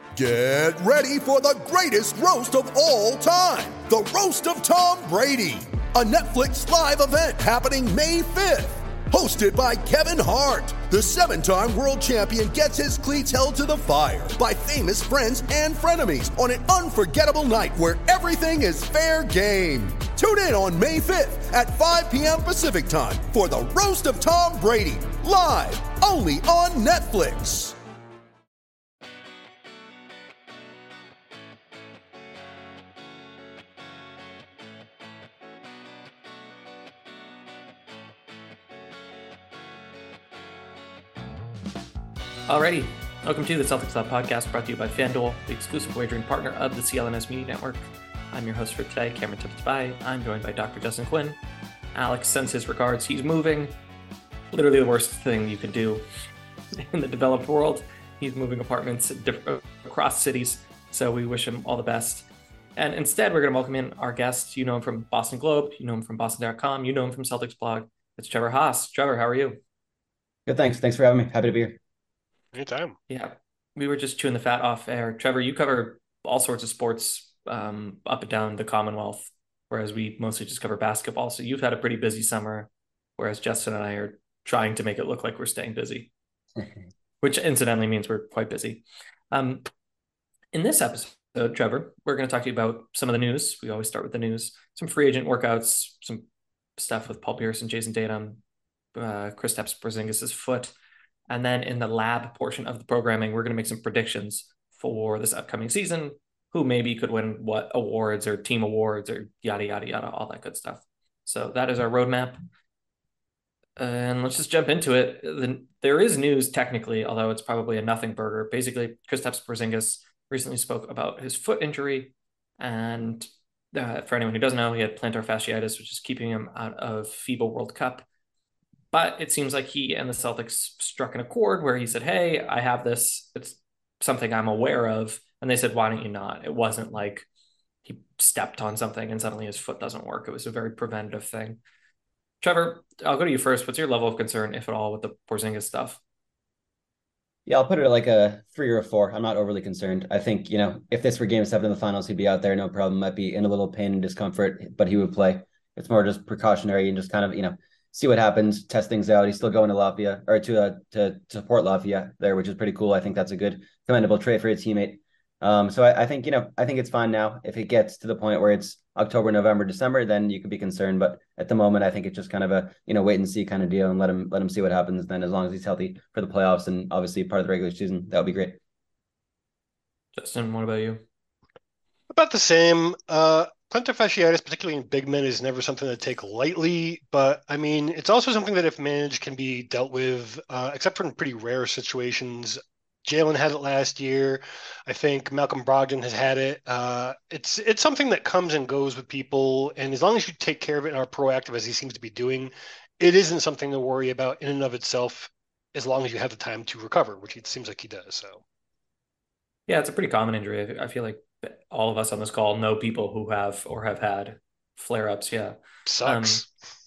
Get ready for the greatest roast of all time, the Roast of Tom Brady, a Netflix live event happening May 5th. Hosted by Kevin Hart, the 7-time world champion gets his cleats held to the fire by famous friends and frenemies on an unforgettable night where everything is fair game. Tune in on May 5th at 5 p.m. Pacific time for the Roast of Tom Brady, live only on Netflix. Alrighty, welcome to the Celtics Lab podcast, brought to you by FanDuel, the exclusive wagering partner of the CLNS Media Network. I'm your host for today, Cameron Tippett-Bai. I'm joined by Dr. Justin Quinn. Alex sends his regards. He's moving. Literally the worst thing you can do in the developed world. He's moving apartments across cities, so we wish him all the best. And instead, we're going to welcome in our guest. You know him from Boston Globe. You know him from Boston.com. You know him from Celtics Blog. It's Trevor Haas. Trevor, how are you? Good, thanks. Thanks for having me. Happy to be here. Anytime. Yeah, we were just chewing the fat off air. Trevor, you cover all sorts of sports up and down the Commonwealth, whereas we mostly just cover basketball. So you've had a pretty busy summer, whereas Justin and I are trying to make it look like we're staying busy, which incidentally means we're quite busy. In this episode, Trevor, we're going to talk to you about some of the news. We always start with the news, some free agent workouts, some stuff with Paul Pierce and Jason Tatum, Kristaps Porzingis' foot. And then in the lab portion of the programming, we're going to make some predictions for this upcoming season, who maybe could win what awards or team awards or yada, yada, yada, all that good stuff. So that is our roadmap. And let's just jump into it. There is news technically, although it's probably a nothing burger. Basically, Kristaps Porzingis recently spoke about his foot injury. And for anyone who doesn't know, he had plantar fasciitis, which is keeping him out of FIBA World Cup. But it seems like he and the Celtics struck an accord where he said, hey, I have this. It's something I'm aware of. And they said, why don't you not? It wasn't like he stepped on something and suddenly his foot doesn't work. It was a very preventative thing. Trevor, I'll go to you first. What's your level of concern, if at all, with the Porzingis stuff? Yeah, I'll put it at like a 3 or a 4. I'm not overly concerned. I think, if this were Game 7 in the finals, he'd be out there, no problem. Might be in a little pain and discomfort, but he would play. It's more just precautionary and just kind of, see what happens, test things out. He's still going to Latvia or to support Latvia there, which is pretty cool. I think that's a good commendable trait for a teammate. So I think, I think it's fine now. If it gets to the point where it's October, November, December, then you could be concerned. But at the moment, I think it's just kind of a, wait and see kind of deal and let him see what happens. Then as long as he's healthy for the playoffs and obviously part of the regular season, that would be great. Justin, what about you? About the same. Plantar fasciitis, particularly in big men, is never something to take lightly. But, I mean, it's also something that if managed can be dealt with, except for in pretty rare situations. Jalen had it last year. I think Malcolm Brogdon has had it. It's something that comes and goes with people. And as long as you take care of it and are proactive, as he seems to be doing, it isn't something to worry about in and of itself, as long as you have the time to recover, which it seems like he does. So, yeah, it's a pretty common injury. I feel like all of us on this call know people who have or have had flare-ups. Yeah. Sucks.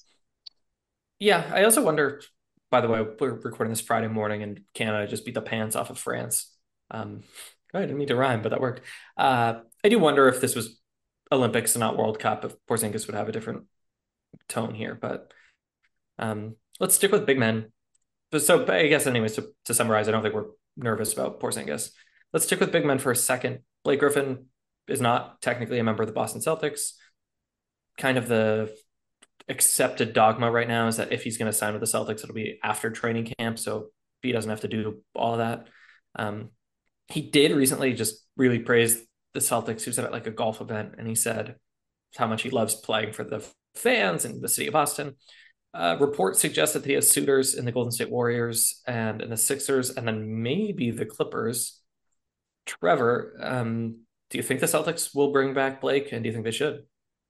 Yeah. I also wonder, by the way, we're recording this Friday morning and Canada just beat the pants off of France. I didn't mean to rhyme, but that worked. I do wonder if this was Olympics and not World Cup, if Porzingis would have a different tone here, but let's stick with big men. So I guess anyways, to summarize, I don't think we're nervous about Porzingis. Let's stick with big men for a second. Blake Griffin is not technically a member of the Boston Celtics. Kind of the accepted dogma right now is that if he's going to sign with the Celtics, it'll be after training camp, so he doesn't have to do all of that. He did recently just really praise the Celtics. He was at like a golf event, and he said how much he loves playing for the fans and the city of Boston. Reports suggest that he has suitors in the Golden State Warriors and in the Sixers, and then maybe the Clippers. Trevor, do you think the Celtics will bring back Blake, and do you think they should?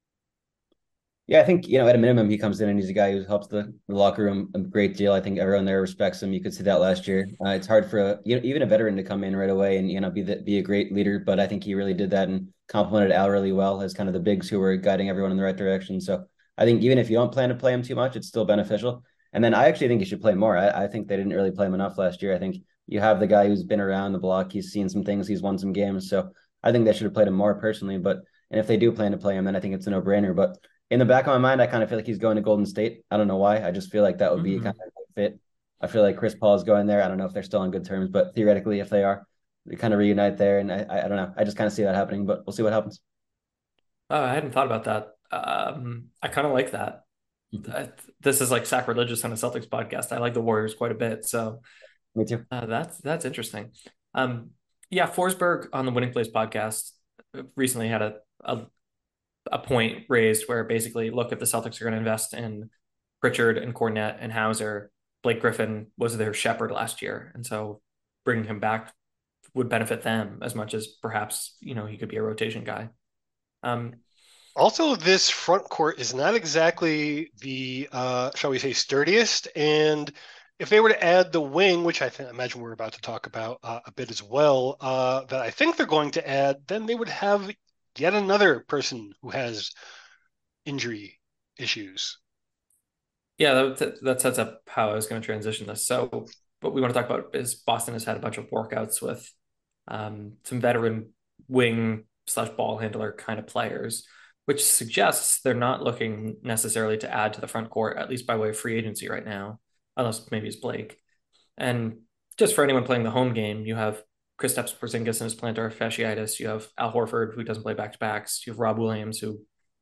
Yeah, I think, at a minimum, he comes in and he's a guy who helps the locker room a great deal. I think everyone there respects him. You could see that last year. It's hard for even a veteran to come in right away and, be a great leader. But I think he really did that and complimented Al really well as kind of the bigs who were guiding everyone in the right direction. So I think even if you don't plan to play him too much, it's still beneficial. And then I actually think he should play more. I think they didn't really play him enough last year. I think You have the guy who's been around the block. He's seen some things. He's won some games. So I think they should have played him more personally. And if they do plan to play him, then I think it's a no-brainer. But in the back of my mind, I kind of feel like he's going to Golden State. I don't know why. I just feel like that would be kind of a good fit. I feel like Chris Paul is going there. I don't know if they're still on good terms, but theoretically, if they are, they kind of reunite there. And I don't know. I just kind of see that happening, but we'll see what happens. Oh, I hadn't thought about that. I kind of like that. This is like sacrilegious on a Celtics podcast. I like the Warriors quite a bit, so Me too. that's interesting. Yeah, Forsberg on the Winning Plays podcast recently had a point raised where basically, look, if the Celtics are going to invest in Pritchard and Kornet and Hauser, Blake Griffin was their shepherd last year, and so bringing him back would benefit them as much as perhaps he could be a rotation guy. Also, this front court is not exactly the, shall we say, sturdiest. And if they were to add the wing, which I imagine we're about to talk about a bit as well, that I think they're going to add, then they would have yet another person who has injury issues. Yeah, that sets up how I was going to transition this. So what we want to talk about is Boston has had a bunch of workouts with some veteran wing / ball handler kind of players, which suggests they're not looking necessarily to add to the front court, at least by way of free agency right now, unless maybe it's Blake. And just for anyone playing the home game, you have Kristaps Porzingis and his plantar fasciitis. You have Al Horford, who doesn't play back-to-backs. You have Rob Williams, who,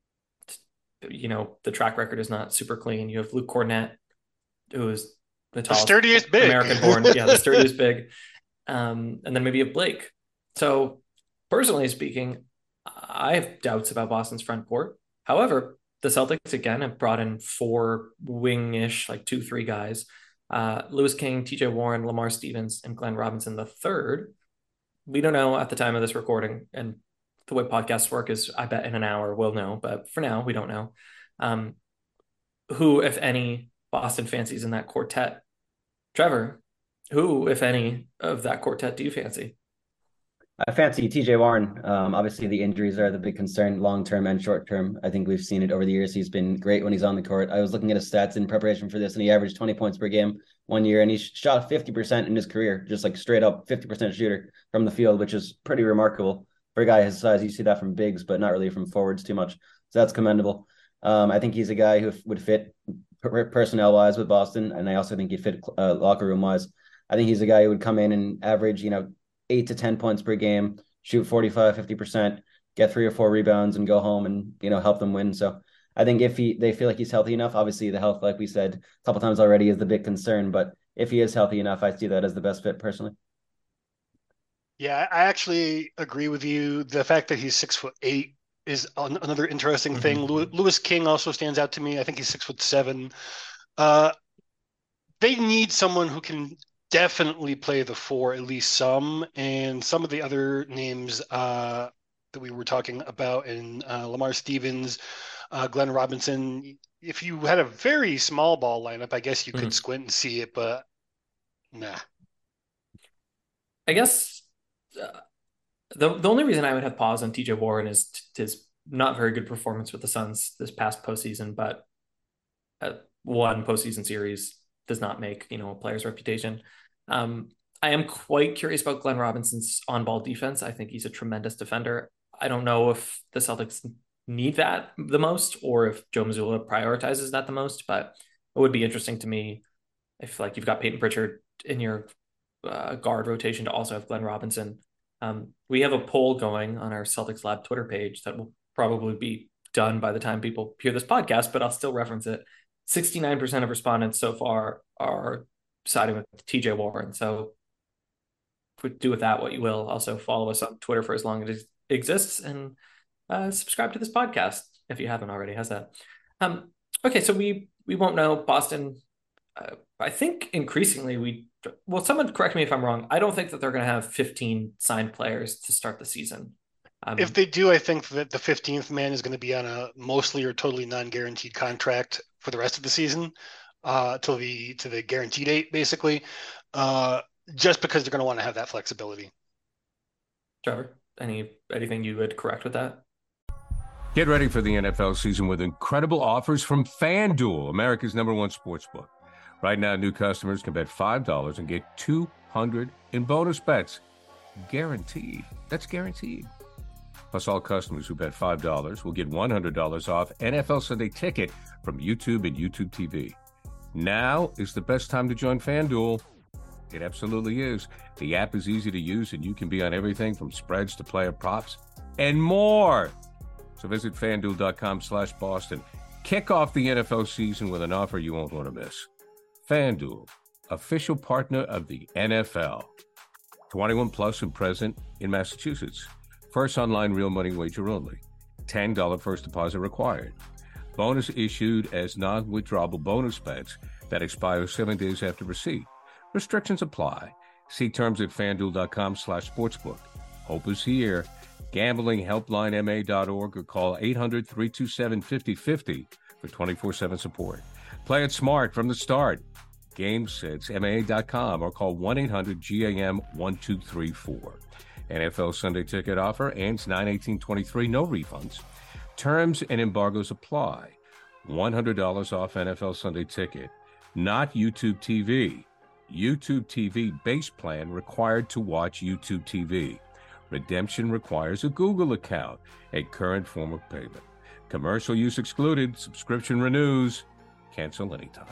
the track record is not super clean. You have Luke Kornet, who is the tallest sturdiest big American-born. Yeah, the sturdiest big. And then maybe you have Blake. So personally speaking, I have doubts about Boston's front court. However, the Celtics, again, have brought in 4 wing-ish, like 2-3 guys. Lewis King, TJ Warren, Lamar Stevens, and Glenn Robinson III. We don't know at the time of this recording, and the way podcasts work is I bet in an hour we'll know, but for now, we don't know. Who, if any, Boston fancies in that quartet? Trevor, who, if any, of that quartet do you fancy? I fancy TJ Warren. Obviously, the injuries are the big concern, long-term and short-term. I think we've seen it over the years. He's been great when he's on the court. I was looking at his stats in preparation for this, and he averaged 20 points per game one year, and he shot 50% in his career, just like straight up 50% shooter from the field, which is pretty remarkable for a guy his size. You see that from bigs, but not really from forwards too much. So that's commendable. I think he's a guy who would fit personnel-wise with Boston, and I also think he'd fit locker room-wise. I think he's a guy who would come in and average, 8 to 10 points per game, shoot 45, 50%, get 3 or 4 rebounds and go home and, help them win. So I think if they feel like he's healthy enough, obviously the health, like we said a couple times already, is the big concern. But if he is healthy enough, I see that as the best fit personally. Yeah, I actually agree with you. The fact that he's 6'8" is another interesting thing. Lewis King also stands out to me. I think he's 6'7". They need someone who can definitely play the 4, at least some, and some of the other names that we were talking about in Lamar Stevens, Glenn Robinson. If you had a very small ball lineup, I guess you could squint and see it, but nah. I guess the only reason I would have pause on TJ Warren is his not very good performance with the Suns this past postseason, but one postseason series does not make a player's reputation. I am quite curious about Glenn Robinson's on-ball defense. I think he's a tremendous defender. I don't know if the Celtics need that the most or if Joe Mazzulla prioritizes that the most, but it would be interesting to me if you've got Peyton Pritchard in your guard rotation to also have Glenn Robinson. We have a poll going on our Celtics Lab Twitter page that will probably be done by the time people hear this podcast, but I'll still reference it. 69% of respondents so far are siding with TJ Warren. So do with that what you will. Also follow us on Twitter for as long as it exists, and subscribe to this podcast if you haven't already. How's that? Okay, so we won't know. Boston, I think increasingly someone correct me if I'm wrong. I don't think that they're going to have 15 signed players to start the season. If they do, I think that the 15th man is going to be on a mostly or totally non-guaranteed contract for the rest of the season. To the guarantee date, basically, just because they're going to want to have that flexibility. Trevor, anything you would correct with that? Get ready for the NFL season with incredible offers from FanDuel, America's #1 sportsbook. Right now, new customers can bet $5 and get 100 in bonus bets. Guaranteed. That's guaranteed. Plus, all customers who bet $5 will get $100 off NFL Sunday Ticket from YouTube and YouTube TV. Now is the best time to join FanDuel. It absolutely is. The app is easy to use, and you can be on everything from spreads to player props and more. So visit FanDuel.com/Boston. Kick off the NFL season with an offer you won't want to miss. FanDuel, official partner of the NFL. 21 plus and present in Massachusetts. First online real money wager only. $10 first deposit required. Bonus issued as non-withdrawable bonus bets that expire 7 days after receipt. Restrictions apply. See terms at FanDuel.com/sportsbook. Hope is here. GamblingHelplineMA.org or call 800-327-5050 for 24/7 support. Play it smart from the start. GameSetsMA.com or call 1-800-GAM-1234. NFL Sunday Ticket offer ends 9/18/23. No refunds. Terms and embargoes apply. $100 off NFL Sunday Ticket. Not YouTube TV. YouTube TV base plan required to watch YouTube TV. Redemption requires a Google account, a current form of payment. Commercial use excluded. Subscription renews. Cancel anytime.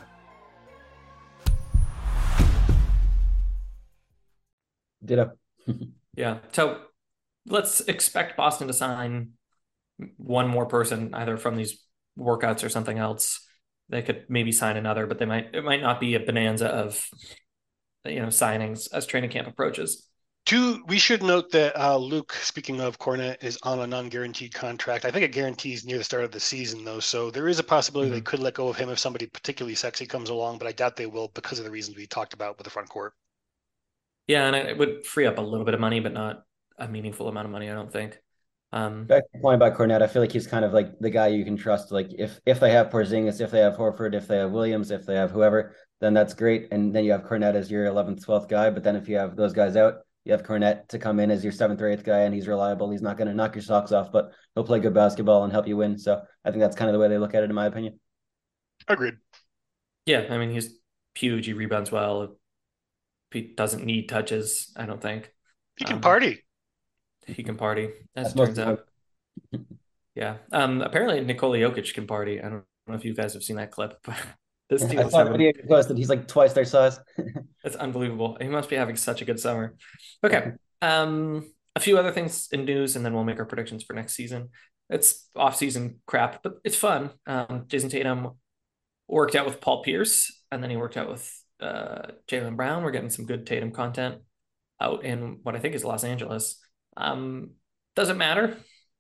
Ditto. Yeah. So let's expect Boston to sign one more person, either from these workouts or something else. They could maybe sign another, but it might not be a bonanza of, signings as training camp approaches. We should note that Luke, speaking of Cornette, is on a non-guaranteed contract. I think it guarantees near the start of the season, though. So there is a possibility they could let go of him if somebody particularly sexy comes along, but I doubt they will because of the reasons we talked about with the front court. Yeah, and it would free up a little bit of money, but not a meaningful amount of money, I don't think. Back to the point about Cornette, I feel like he's kind of like the guy you can trust. Like if they have Porzingis, if they have Horford, if they have Williams, if they have whoever, then that's great. And then you have Cornette as your 11th, 12th guy. But then if you have those guys out, you have Cornette to come in as your 7th or 8th guy, and he's reliable. He's not going to knock your socks off, but he'll play good basketball and help you win. So I think that's kind of the way they look at it, in my opinion. Agreed. Yeah, I mean, he's huge. He rebounds well. He doesn't need touches, I don't think. He can party. He can party, as That's it turns out. Yeah. Apparently Nikola Jokic can party. I don't know if you guys have seen that clip, but this team I saw the video posted. He's like twice their size. That's unbelievable. He must be having such a good summer. Okay. A few other things in news, and then we'll make our predictions for next season. It's off-season crap, but it's fun. Jason Tatum worked out with Paul Pierce, and then he worked out with Jaylen Brown. We're getting some good Tatum content out in what I think is Los Angeles. Doesn't matter.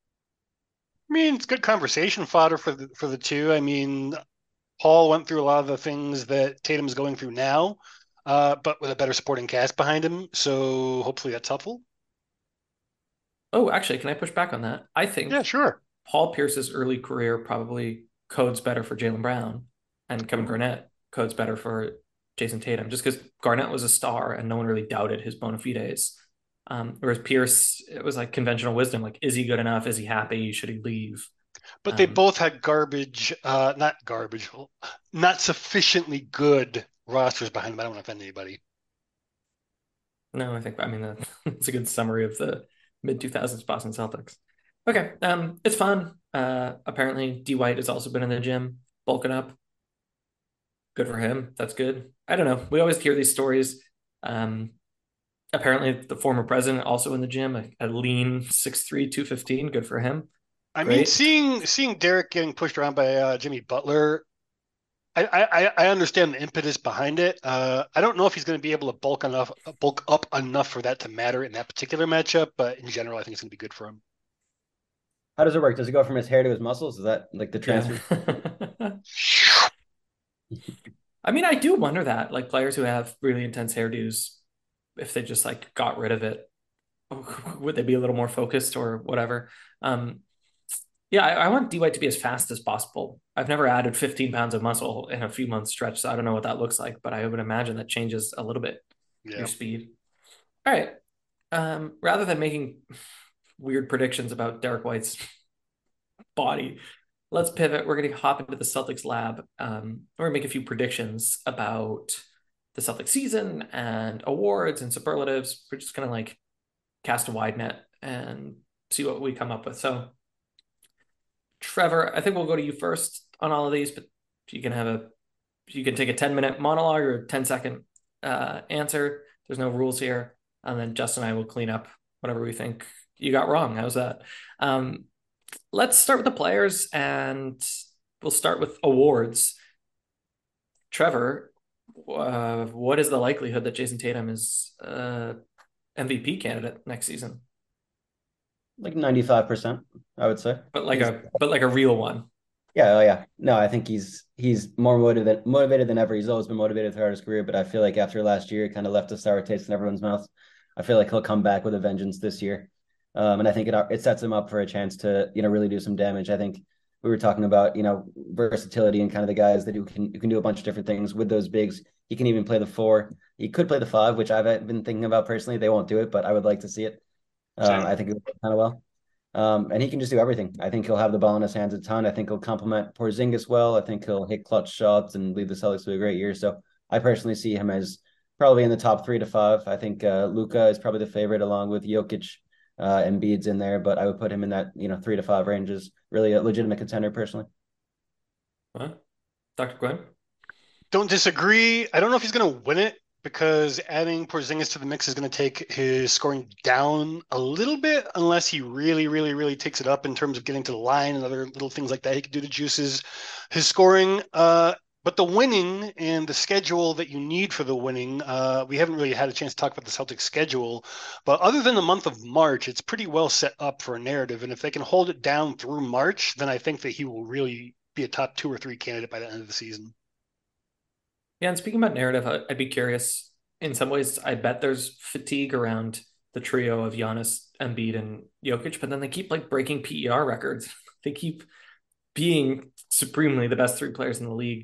I mean, it's good conversation fodder for the two. I mean, Paul went through a lot of the things that Tatum's going through now, but with a better supporting cast behind him. So hopefully that's helpful. Oh, actually, can I push back on that? I think sure. Paul Pierce's early career probably codes better for Jaylen Brown, and Kevin Garnett codes better for Jason Tatum, just because Garnett was a star and no one really doubted his bona fides. Whereas Pierce, it was like conventional wisdom, like, is he good enough? Is he happy? Should he leave? But they both had not sufficiently good rosters behind them. I don't want to offend anybody. No, that's a good summary of the mid-2000s Boston Celtics. Okay, it's fun. Apparently, D. White has also been in the gym, bulking up. Good for him. That's good. I don't know. We always hear these stories. Apparently, the former president also in the gym, a lean 6'3", 215. Good for him. I mean, seeing Derek getting pushed around by Jimmy Butler, I understand the impetus behind it. I don't know if he's going to be able to bulk up enough for that to matter in that particular matchup, but in general, I think it's going to be good for him. How does it work? Does it go from his hair to his muscles? Is that like the transfer? I mean, I do wonder that, like, players who have really intense hairdos, if they just like got rid of it, would they be a little more focused or whatever? Yeah, I want D. White to be as fast as possible. I've never added 15 pounds of muscle in a few months stretch, so I don't know what that looks like, but I would imagine that changes a little bit your speed. All right. Rather than making weird predictions about Derek White's body, let's pivot. We're going to hop into the Celtics lab. We're going to make a few predictions about the Celtic season and awards and superlatives. We're just going to like cast a wide net and see what we come up with. So Trevor, I think we'll go to you first on all of these, but you can take a 10-minute monologue or a 10-second answer. There's no rules here. And then Justin and I will clean up whatever we think you got wrong. How's that? Let's start with the players, and we'll start with awards. Trevor, what is the likelihood that Jason Tatum is MVP candidate next season? Like 95%, I would say. But like a real one. Yeah, oh yeah. No, I think he's more motivated than ever. He's always been motivated throughout his career, but I feel like after last year, it kind of left a sour taste in everyone's mouth. I feel like he'll come back with a vengeance this year, and I think it sets him up for a chance to really do some damage. I think we were talking about versatility and kind of the guys that who can do a bunch of different things with those bigs. He can even play the 4. He could play the 5, which I've been thinking about personally. They won't do it, but I would like to see it. I think it would work kind of well. And he can just do everything. I think he'll have the ball in his hands a ton. I think he'll complement Porzingis well. I think he'll hit clutch shots and lead the Celtics to a great year. So I personally see him as probably in the top 3 to 5. I think Luka is probably the favorite along with Jokic. Embiid's in there, but I would put him in that 3 to 5 range is really a legitimate contender personally. Dr. Quinn? Don't disagree. I don't know if he's going to win it, because adding Porzingis to the mix is going to take his scoring down a little bit unless he really, really, really takes it up in terms of getting to the line and other little things like that he could do to juice his scoring. But the winning and the schedule that you need for the winning, we haven't really had a chance to talk about the Celtics schedule, but other than the month of March, it's pretty well set up for a narrative. And if they can hold it down through March, then I think that he will really be a top 2 or 3 candidate by the end of the season. Yeah, and speaking about narrative, I'd be curious. In some ways, I bet there's fatigue around the trio of Giannis, Embiid, and Jokic, but then they keep like breaking PER records. They keep being supremely the best 3 players in the league.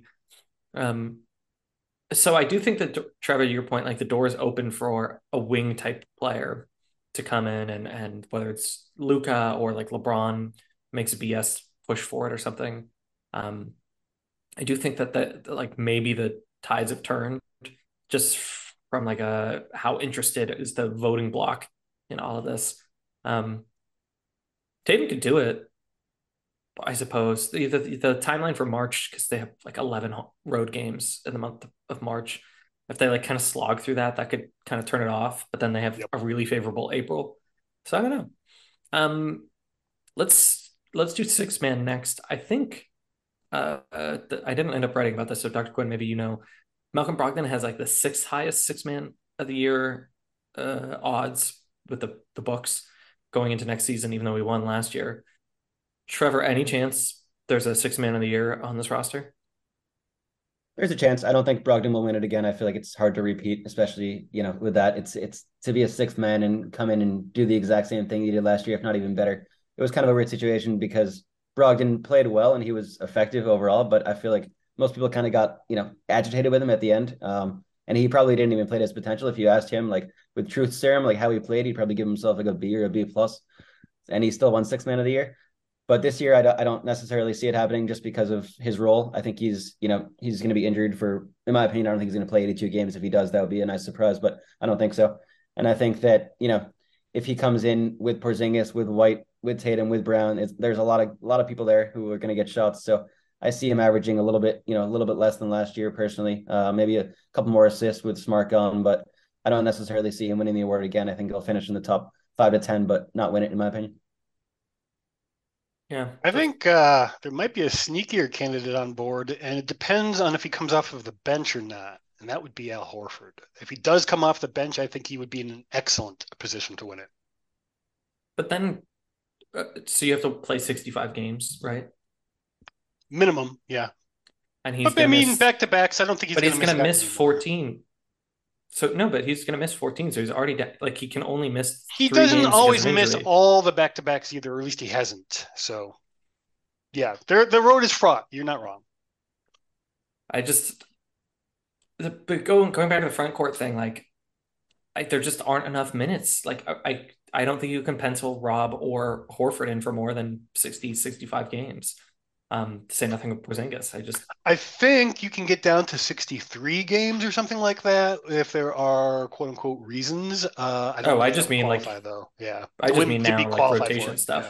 So I do think that, Trevor, your point, like the door is open for a wing type player to come in, and whether it's Luka or like LeBron makes a BS push for it or something. I do think that like maybe the tides have turned just from like how interested is the voting block in all of this. Tatum could do it, I suppose. The timeline for March, because they have like 11 road games in the month of March. If they like kind of slog through that could kind of turn it off. But then they have a really favorable April. So I don't know. Let's do 6-man next. I think I didn't end up writing about this, so Dr. Quinn, maybe Malcolm Brogdon has like the 6th highest 6-man of the year odds with the books going into next season, even though we won last year. Trevor, any chance there's a 6-man of the year on this roster? There's a chance. I don't think Brogdon will win it again. I feel like it's hard to repeat, especially, with that. It's to be a 6th man and come in and do the exact same thing he did last year, if not even better. It was kind of a weird situation because Brogdon played well and he was effective overall, but I feel like most people kind of got, agitated with him at the end. And he probably didn't even play to his potential. If you asked him, like with truth serum, like how he played, he'd probably give himself like a B or a B plus, and he still won 6th man of the year. But this year, I don't necessarily see it happening just because of his role. I think he's going to be injured for, in my opinion, I don't think he's going to play 82 games. If he does, that would be a nice surprise, but I don't think so. And I think that, if he comes in with Porzingis, with White, with Tatum, with Brown, there's a lot of people there who are going to get shots. So I see him averaging a little bit less than last year personally. Maybe a couple more assists with Smart gone, but I don't necessarily see him winning the award again. I think he'll finish in the top 5 to 10, but not win it, in my opinion. Yeah, I think there might be a sneakier candidate on board, and it depends on if he comes off of the bench or not. And that would be Al Horford. If he does come off the bench, I think he would be in an excellent position to win it. But then, so you have to play 65 games, right? Minimum, yeah. And he's back-to-backs, I don't think he's going to miss. But he's going to miss 14. So no, but he's going to miss 14. So he's already he can only miss. He doesn't always miss all the back-to-backs either, or at least he hasn't. So, yeah, the road is fraught. You're not wrong. But going back to the front court thing, there just aren't enough minutes. I don't think you can pencil Rob or Horford in for more than 60, 65 games. To say nothing of Porzingis. I think you can get down to 63 games or something like that if there are quote unquote reasons. I don't know I if that just would mean qualify like though. Yeah. I just mean To be now like qualified for rotation it. stuff. Yeah.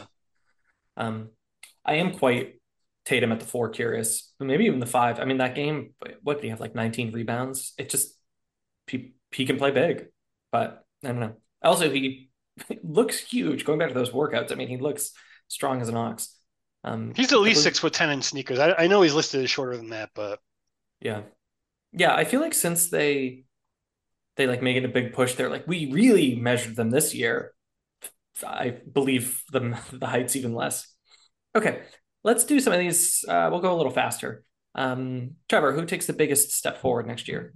I am quite Tatum at the 4 curious, but maybe even the 5. I mean, that game, what did he have, like 19 rebounds? It just he can play big, but I don't know. Also, he looks huge. Going back to those workouts, I mean, he looks strong as an ox. He's at least 6'10" in sneakers. I know he's listed as shorter than that, but yeah. I feel like since they like making a big push, they're like, we really measured them this year. I believe them the height's even less. Okay, let's do some of these. We'll go a little faster. Trevor, who takes the biggest step forward next year?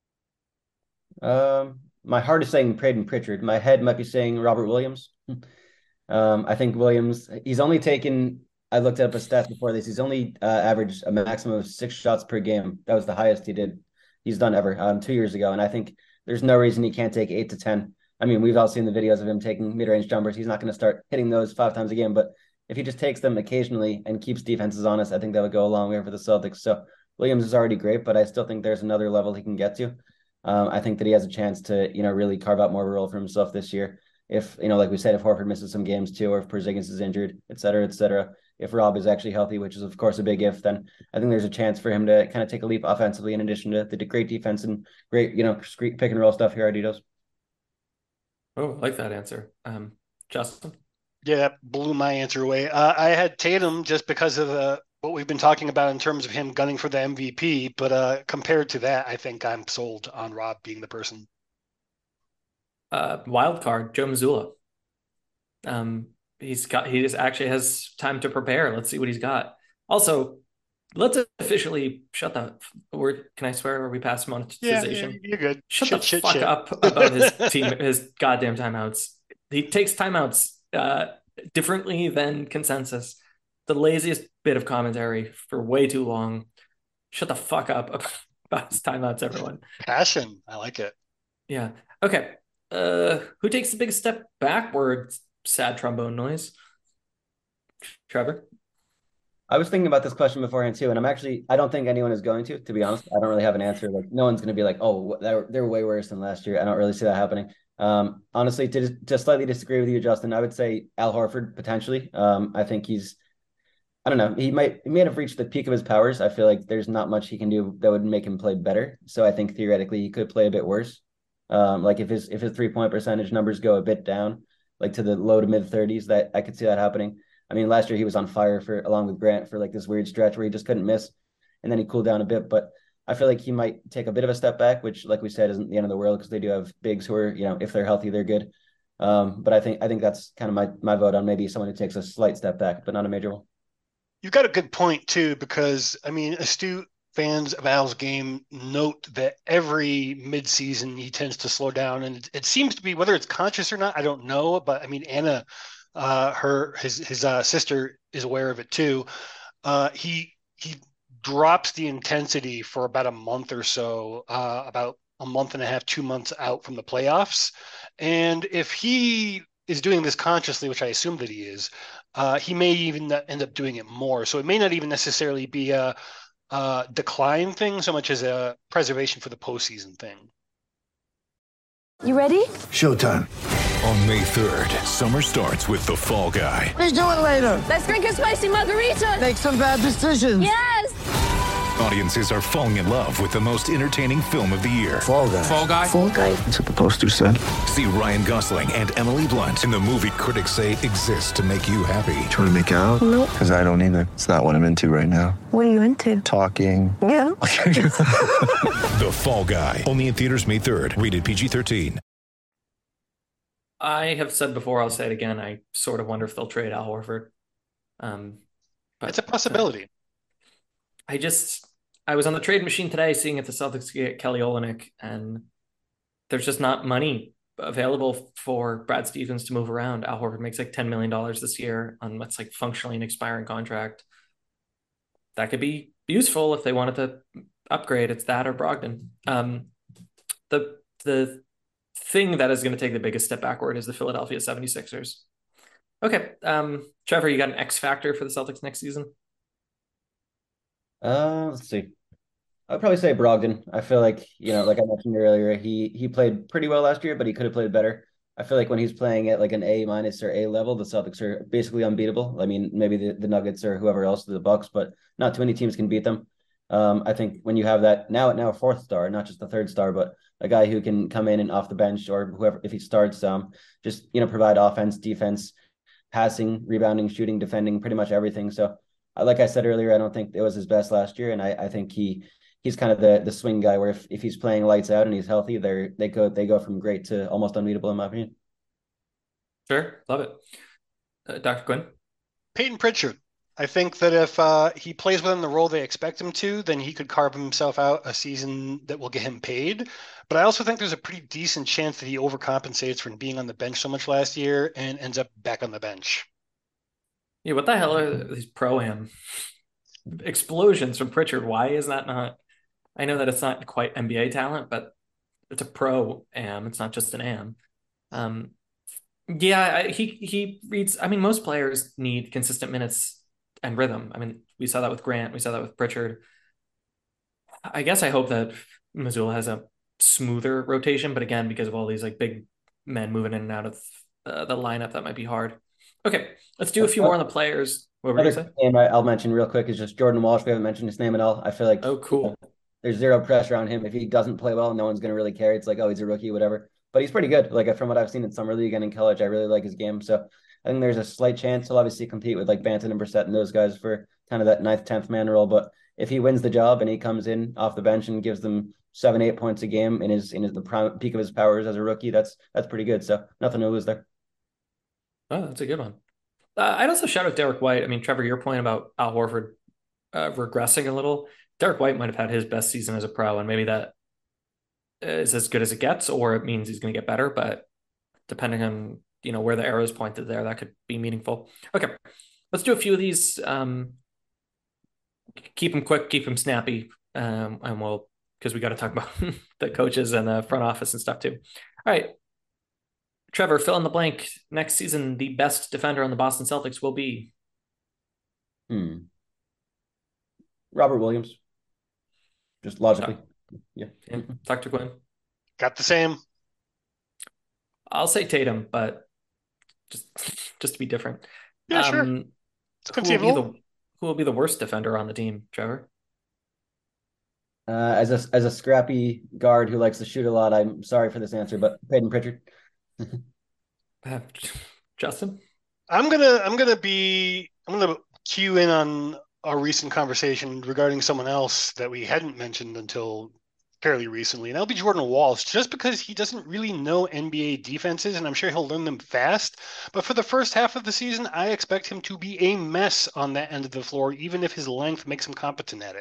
My heart is saying Braden Pritchard. My head might be saying Robert Williams. I think Williams, he's only taken, I looked up a stat before this, he's only averaged a maximum of 6 shots per game. That was the highest he's done ever 2 years ago. And I think there's no reason he can't take 8 to 10. I mean, we've all seen the videos of him taking mid-range jumpers. He's not going to start hitting those 5 times a game, but if he just takes them occasionally and keeps defenses honest, I think that would go a long way for the Celtics. So Williams is already great, but I still think there's another level he can get to. I think that he has a chance to, really carve out more of a role for himself this year. If, like we said, if Horford misses some games too, or if Porzingis is injured, et cetera, if Rob is actually healthy, which is of course a big if, then I think there's a chance for him to kind of take a leap offensively in addition to the great defense and great, pick and roll stuff here already does. Oh, I like that answer. Justin? Yeah, that blew my answer away. I had Tatum just because of what we've been talking about in terms of him gunning for the MVP, but compared to that, I think I'm sold on Rob being the person. Wild card, Joe Mazzulla. He just actually has time to prepare. Let's see what he's got. Also, let's officially shut the word. Can I swear? Are we past monetization? Yeah, you're good. Shut the fuck up about his team, his goddamn timeouts. He takes timeouts differently than consensus. The laziest bit of commentary for way too long. Shut the fuck up about his timeouts, everyone. Passion. I like it. Yeah. Okay. Who takes the biggest step backwards? Sad trombone noise. Trevor? I was thinking about this question beforehand too, and I don't think anyone is going to be honest. I don't really have an answer. Like, no one's going to be like, oh, they're way worse than last year. I don't really see that happening. Honestly, to slightly disagree with you, Justin, I would say Al Horford potentially. I think I don't know. He may have reached the peak of his powers. I feel like there's not much he can do that would make him play better. So I think theoretically he could play a bit worse. Like if his 3-point percentage numbers go a bit down, like to the low to mid 30s, that I could see that happening. I mean, last year he was on fire along with Grant for like this weird stretch where he just couldn't miss, and then he cooled down a bit. But I feel like he might take a bit of a step back, which, like we said, isn't the end of the world because they do have bigs who are, if they're healthy, they're good. But I think that's kind of my vote on maybe someone who takes a slight step back, but not a major one. You've got a good point too, because I mean, astute fans of Al's game note that every midseason he tends to slow down, and it seems to be, whether it's conscious or not, I don't know. But I mean, Anna, his sister is aware of it too. He drops the intensity for about a month or so, about a month and a half, 2 months out from the playoffs, and if he is doing this consciously, which I assume that he is, he may even end up doing it more. So it may not even necessarily be a decline thing so much as a preservation for the postseason thing. You ready? Showtime. On May 3rd, summer starts with The Fall Guy. Let's do it later. Let's drink a spicy margarita. Make some bad decisions. Yes. Audiences are falling in love with the most entertaining film of the year. Fall Guy. Fall Guy? Fall Guy. That's what the poster said. See Ryan Gosling and Emily Blunt in the movie critics say exists to make you happy. Trying to make it out? Nope. Because I don't either. It's not what I'm into right now. What are you into? Talking. Yeah. The Fall Guy. Only in theaters May 3rd. Rated PG-13. I have said before, I'll say it again. I sort of wonder if they'll trade Al Horford. But it's a possibility. I was on the trade machine today seeing if the Celtics get Kelly Olynyk, and there's just not money available for Brad Stevens to move around. Al Horford makes like $10 million this year on what's like functionally an expiring contract. That could be useful if they wanted to upgrade. It's that or Brogdon. The thing that is going to take the biggest step backward is the Philadelphia 76ers. Okay. Trevor, you got an X factor for the Celtics next season? Let's see. I'd probably say Brogdon. I feel like, like I mentioned earlier, he played pretty well last year, but he could have played better. I feel like when he's playing at like an A minus or A level, the Celtics are basically unbeatable. I mean, maybe the Nuggets or whoever else, the Bucks, but not too many teams can beat them. I think when you have that now a fourth star, not just the third star, but a guy who can come in and off the bench or whoever if he starts, just provide offense, defense, passing, rebounding, shooting, defending, pretty much everything. So, like I said earlier, I don't think it was his best last year, and I think he's kind of the swing guy where if he's playing lights out and he's healthy, they go from great to almost unbeatable in my opinion. Sure, love it. Dr. Quinn? Peyton Pritchard. I think that if he plays within the role they expect him to, then he could carve himself out a season that will get him paid. But I also think there's a pretty decent chance that he overcompensates for being on the bench so much last year and ends up back on the bench. Yeah, what the hell are these pro-am explosions from Pritchard? Why is that not? I know that it's not quite NBA talent, but it's a pro-am. It's not just an am. Yeah, he reads. I mean, most players need consistent minutes and rhythm. I mean, we saw that with Grant. We saw that with Pritchard. I guess I hope that Missoula has a smoother rotation, but again, because of all these like big men moving in and out of the lineup, that might be hard. Okay, let's do a few more on the players. What were you saying? Name I'll mention real quick is just Jordan Walsh. We haven't mentioned his name at all. I feel like cool. There's zero pressure on him. If he doesn't play well, no one's going to really care. It's like, oh, he's a rookie, whatever. But he's pretty good. Like from what I've seen in summer league and in college, I really like his game. So I think there's a slight chance he'll obviously compete with like Banton and Brissett and those guys for kind of that 9th, 10th man role. But if he wins the job and he comes in off the bench and gives them 7-8 points a game in the prime peak of his powers as a rookie, that's pretty good. So nothing to lose there. Oh, that's a good one. I'd also shout out Derek White. I mean, Trevor, your point about Al Horford regressing a little. Derek White might have had his best season as a pro, and maybe that is as good as it gets, or it means he's going to get better. But depending on where the arrow is pointed there, that could be meaningful. Okay, let's do a few of these. Keep them quick, keep them snappy, and we'll because we got to talk about the coaches and the front office and stuff too. All right, Trevor, fill in the blank. Next season, the best defender on the Boston Celtics will be Robert Williams. Just logically. Yeah. Dr. Quinn? Got the same. I'll say Tatum, but just to be different. Yeah, sure. It's conceivable. Who will be the worst defender on the team, Trevor? As a scrappy guard who likes to shoot a lot, I'm sorry for this answer, but Peyton Pritchard. Justin? I'm gonna cue in on our recent conversation regarding someone else that we hadn't mentioned until fairly recently, and that'll be Jordan Walsh, just because he doesn't really know NBA defenses, and I'm sure he'll learn them fast. But for the first half of the season, I expect him to be a mess on that end of the floor, even if his length makes him competent at it.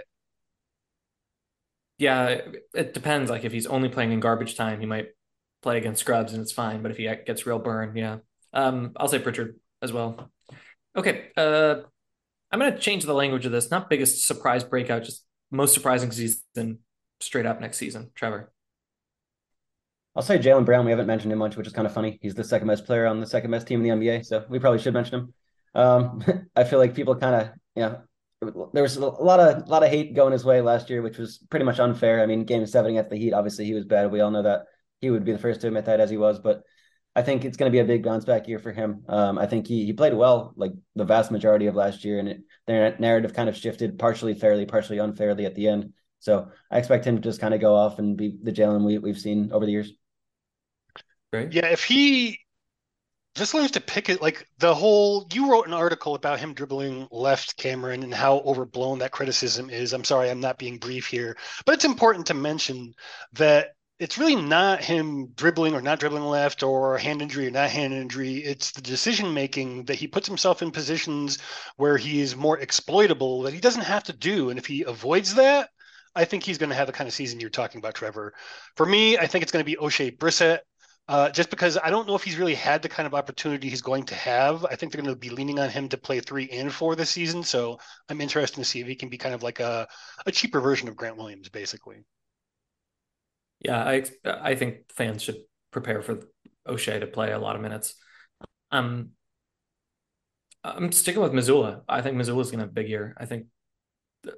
Yeah, it depends. Like if he's only playing in garbage time, he might play against scrubs and it's fine. But if he gets real burn, yeah. I'll say Pritchard as well. Okay, I'm going to change the language of this. Not biggest surprise breakout, just most surprising season straight up next season. Trevor? I'll say Jaylen Brown. We haven't mentioned him much, which is kind of funny. He's the second best player on the second best team in the NBA, so we probably should mention him. I feel like people kind of, there was a lot of hate going his way last year, which was pretty much unfair. I mean, Game 7 against the Heat, obviously he was bad. We all know that. He would be the first to admit that, as he was, but I think it's going to be a big bounce back year for him. I think he played well, like the vast majority of last year, and their narrative kind of shifted partially fairly, partially unfairly at the end. So I expect him to just kind of go off and be the Jaylen we've seen over the years. Right. Yeah, if he just learns to pick it, like you wrote an article about him dribbling left Cameron and how overblown that criticism is. I'm sorry, I'm not being brief here, but it's important to mention that it's really not him dribbling or not dribbling left or hand injury or not hand injury. It's the decision-making that he puts himself in positions where he is more exploitable that he doesn't have to do. And if he avoids that, I think he's going to have the kind of season you're talking about, Trevor. For me, I think it's going to be O'Shea Brissett, just because I don't know if he's really had the kind of opportunity he's going to have. I think they're going to be leaning on him to play 3 and 4 this season. So I'm interested to see if he can be kind of like a cheaper version of Grant Williams, basically. Yeah, I think fans should prepare for O'Shea to play a lot of minutes. I'm sticking with Missoula. I think Missoula's going to have a big year. I think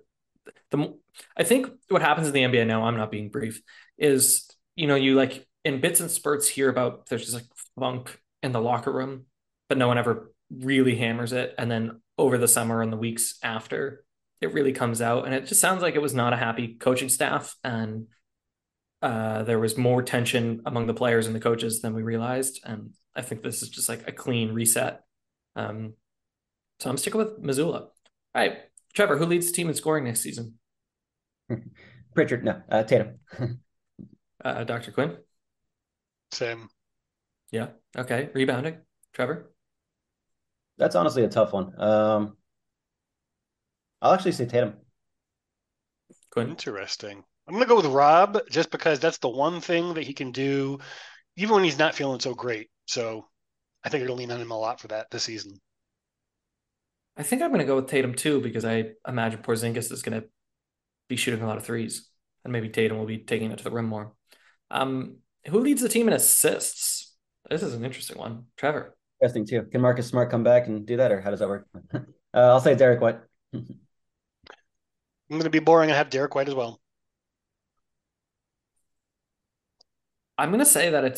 I think what happens in the NBA now, I'm not being brief, is you like in bits and spurts hear about there's just like funk in the locker room, but no one ever really hammers it. And then over the summer and the weeks after, it really comes out, and it just sounds like it was not a happy coaching staff, and there was more tension among the players and the coaches than we realized. And I think this is just like a clean reset. So I'm sticking with Missoula. All right, Trevor, who leads the team in scoring next season? Pritchard, no, Tatum. Dr. Quinn? Same. Yeah. Okay. Rebounding, Trevor? That's honestly a tough one. I'll actually say Tatum. Quinn? Interesting. I'm going to go with Rob just because that's the one thing that he can do even when he's not feeling so great. So I think it'll lean on him a lot for that this season. I think I'm going to go with Tatum too, because I imagine Porzingis is going to be shooting a lot of threes, and maybe Tatum will be taking it to the rim more. Who leads the team in assists? This is an interesting one. Trevor? Interesting too. Can Marcus Smart come back and do that, or how does that work? I'll say Derek White. I'm going to be boring and have Derek White as well. I'm going to say that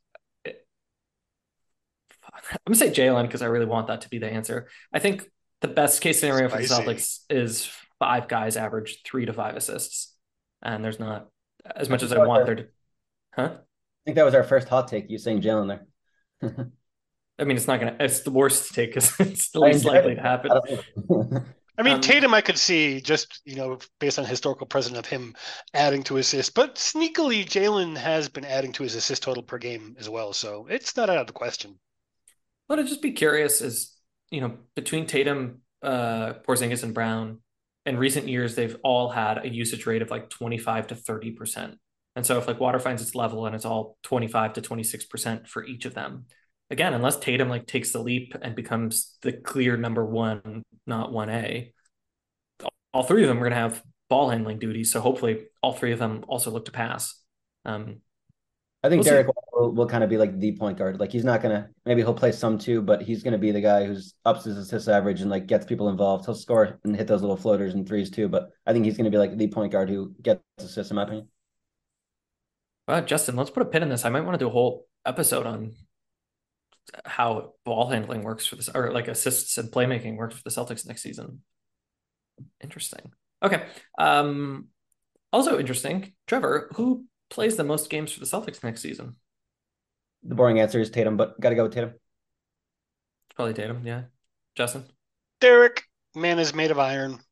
I'm going to say Jalen because I really want that to be the answer. I think the best case scenario for the Celtics is 5 guys average 3 to 5 assists. And there's not as much as I want there to. Huh? I think that was our first hot take. You saying Jalen there. I mean, it's the worst take because it's the least likely to happen. I mean, Tatum, I could see just, based on historical precedent of him adding to assists, but sneakily, Jalen has been adding to his assist total per game as well. So it's not out of the question. But I'd just be curious is, between Tatum, Porzingis, and Brown, in recent years, they've all had a usage rate of like 25 to 30%. And so if like water finds its level and it's all 25 to 26% for each of them, again, unless Tatum like takes the leap and becomes the clear number one, not 1A, all 3 of them are going to have ball handling duties. So hopefully all 3 of them also look to pass. I think Derek will kind of be like the point guard. Like he's not going to, maybe he'll play some too, but he's going to be the guy who's ups his assist average and like gets people involved. He'll score and hit those little floaters and threes too. But I think he's going to be like the point guard who gets assists in my opinion. Well, Justin, let's put a pin in this. I might want to do a whole episode on how ball handling works for this, or like assists and playmaking works for the Celtics next season. Interesting. Okay. Also interesting, Trevor, who plays the most games for the Celtics next season? The boring answer is Tatum, but got to go with Tatum. Probably Tatum, yeah. Justin? Derek, man is made of iron.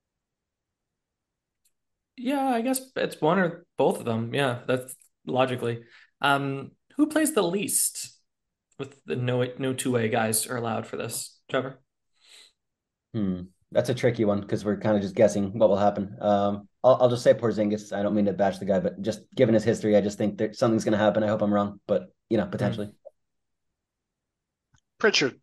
Yeah, I guess it's one or both of them. Yeah, that's logically. Who plays the least with the no 2-way guys are allowed for this, Trevor? That's a tricky one because we're kind of just guessing what will happen. I'll just say Porzingis. I don't mean to bash the guy, but just given his history, I just think that something's going to happen. I hope I'm wrong, but potentially. Pritchard.